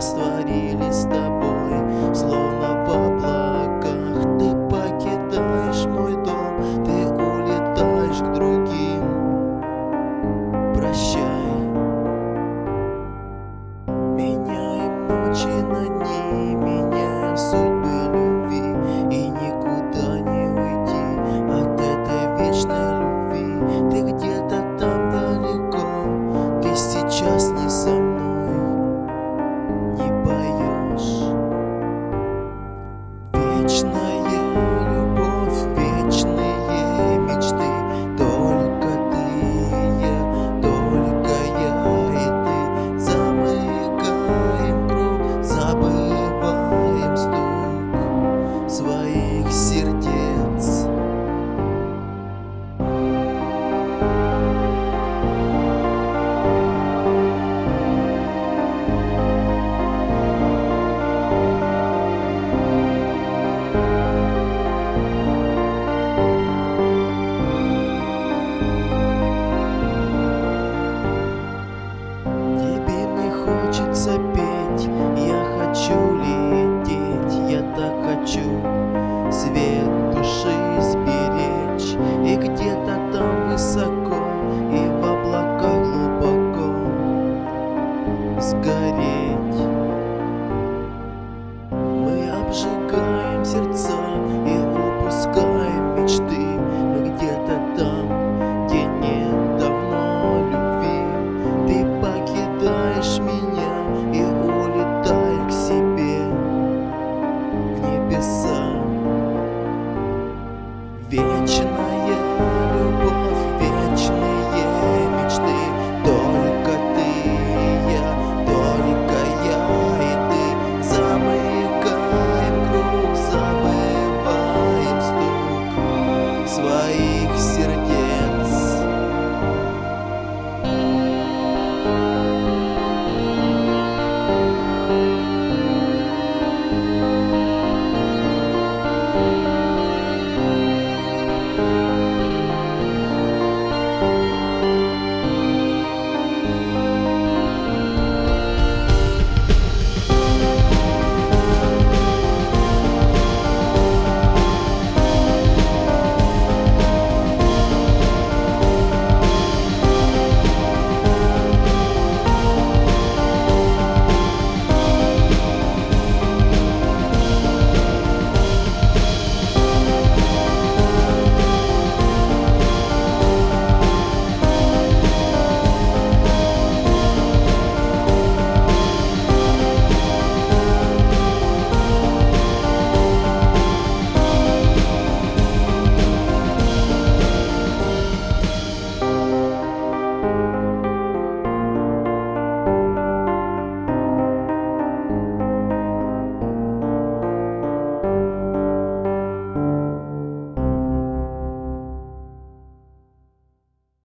растворились с тобой, словно в облаках. Ты покидаешь мой дом, ты улетаешь к другим. Прощай. Меняем ночи на дни, меняем судьбы любви, и никуда не уйти от этой вечной любви. Ты где-то там далеко, ты сейчас не со мной, не поешь. Вечная